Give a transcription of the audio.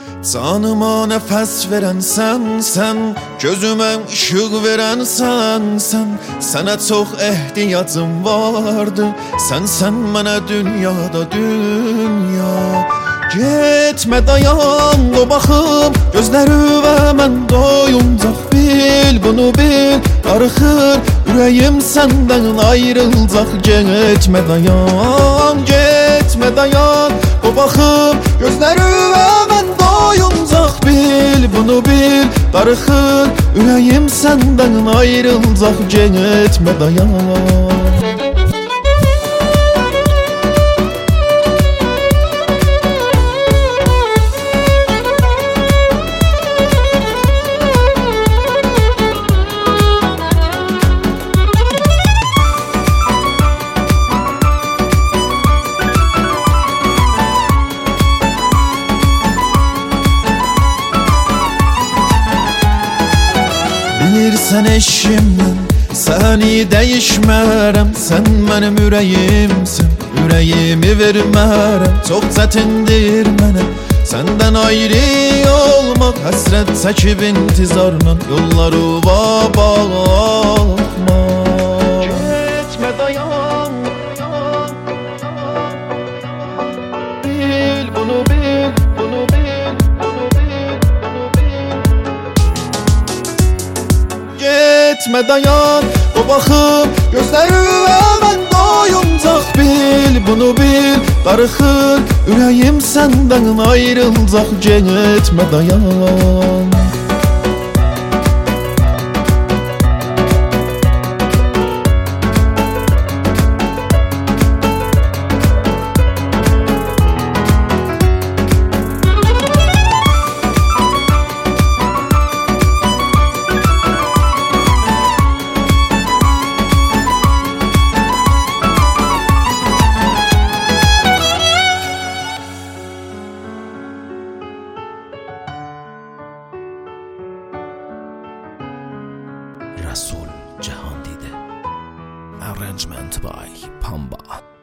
Canıma nefes veren sen, gözüme ışık veren sen. Sana çok ehtiyacım vardı, sen bana dünyada dünya. Gitme dayan o bakım gözleri ve ben doyuncak, bil bunu bil. Darıxır yüreğim senden ayrılacak. Gitme dayan o bakım gözleri ve ben doyuncak, bil bunu bil. Darıxır yüreğim senden ayrılacak. Gitme dayan. Bilirsən eşimdən səni dəyişmərəm. Sən mənim ürəyimsən, ürəyimi vermərəm. Çox çətindir mənə səndən ayrı olmaq, həsrət çəkib intizarla yolları baxma. Getmə dayan, bil bunu bil, bunu bil, bunu bil, bunu bil. Getmə dayan o baxım gözləri və mən doyuncaq, bil bunu bil. Darıxır ürəyim səndən ayrılacaq. Getmə dayan. Rasul Jahandide. Arrangement by Pamba.